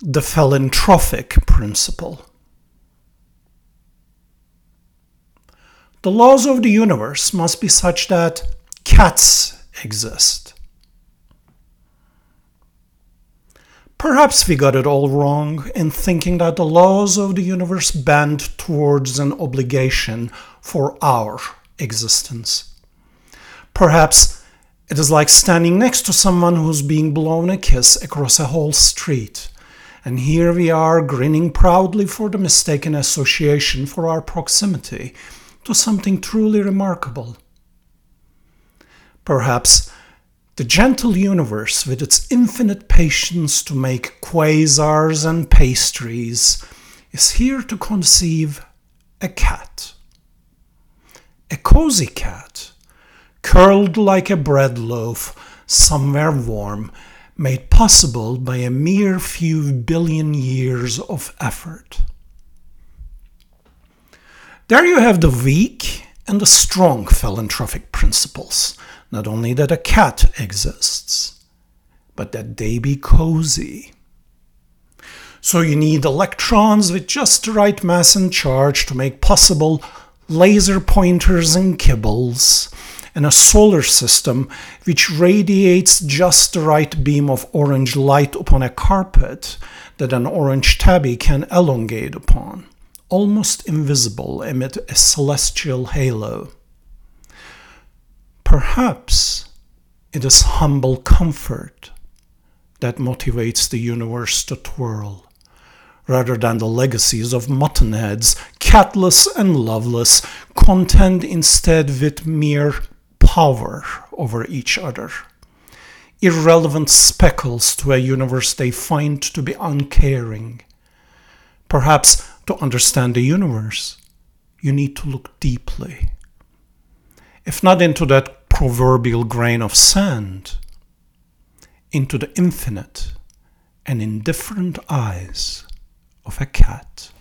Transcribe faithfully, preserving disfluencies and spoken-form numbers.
the philanthropic principle. The laws of the universe must be such that cats exist. Perhaps we got it all wrong in thinking that the laws of the universe bend towards an obligation for our existence. Perhaps it is like standing next to someone who's being blown a kiss across a whole street, and here we are grinning proudly for the mistaken association for our proximity to something truly remarkable. Perhaps the gentle universe, with its infinite patience to make quasars and pastries, is here to conceive a cat. A cozy cat, curled like a bread loaf somewhere warm, made possible by a mere few billion years of effort. There you have the weak and the strong philanthropic principles. Not only that a cat exists, but that they be cozy. So you need electrons with just the right mass and charge to make possible laser pointers and kibbles, and a solar system which radiates just the right beam of orange light upon a carpet that an orange tabby can elongate upon, almost invisible amid a celestial halo. Perhaps it is humble comfort that motivates the universe to twirl, rather than the legacies of muttonheads, catless and loveless, contend instead with mere power over each other, irrelevant speckles to a universe they find to be uncaring. Perhaps to understand the universe, you need to look deeply, if not into that proverbial grain of sand, into the infinite and indifferent eyes of a cat.